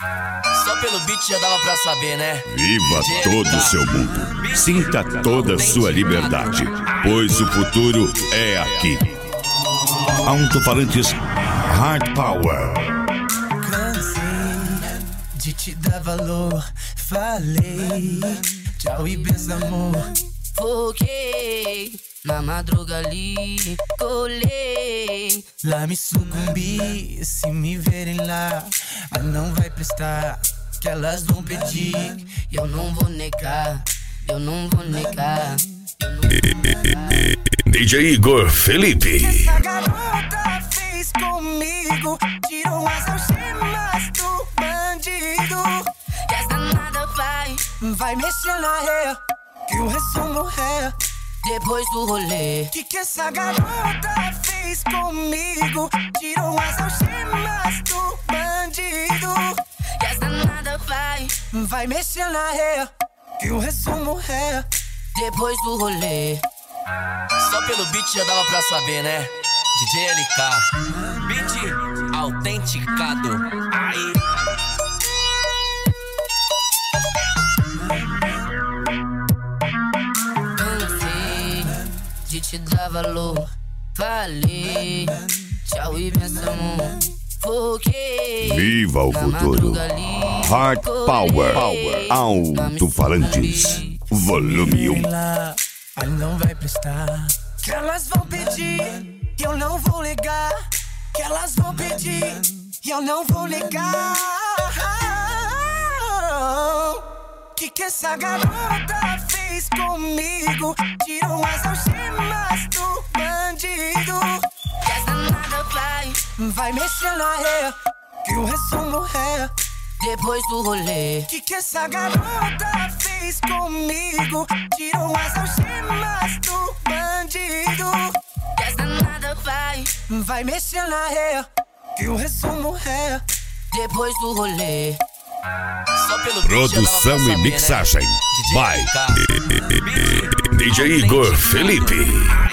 Só pelo beat já dava pra saber, né? Viva todo o seu mundo. Sinta toda a sua liberdade, pois o futuro é aqui. Alto-falantes Hard Power. Cansei de te dar valor. Falei tchau e benção, amor. Foquei na madruga ali, colhei. Lá me sucumbi, se me verem lá, não vai prestar, que elas vão pedir. Eu não vou negar, eu não vou negar. DJ Igor Felipe. Que essa garota fez comigo, tirou as algemas do bandido. Que essa nada vai mexer na ré, que o resumo é depois do rolê. Que essa garota fez comigo, tirou as algemas do bandido. Que essa nada vai mexer na ré, que o resumo é depois do rolê. Só pelo beat já dava pra saber, né? DJ LK, beat autenticado. Aí. De te dar valor, falei tchau e benção, amor. Foquei. Viva o futuro. Hard Power. Alto-falantes Volume 1. Não vai prestar, que elas vão pedir e eu não vou negar. Que elas vão pedir e eu não vou negar. Que essa garota fez comigo, tirou as algemas do bandido. Que essa nada vai mexer na ré, que o resumo é depois do rolê. Que essa garota fez comigo, tirou as algemas do bandido. Que essa nada vai mexer na ré, que o resumo é depois do rolê. Só pelo produção e mixagem. Vai DJ Igor Felipe.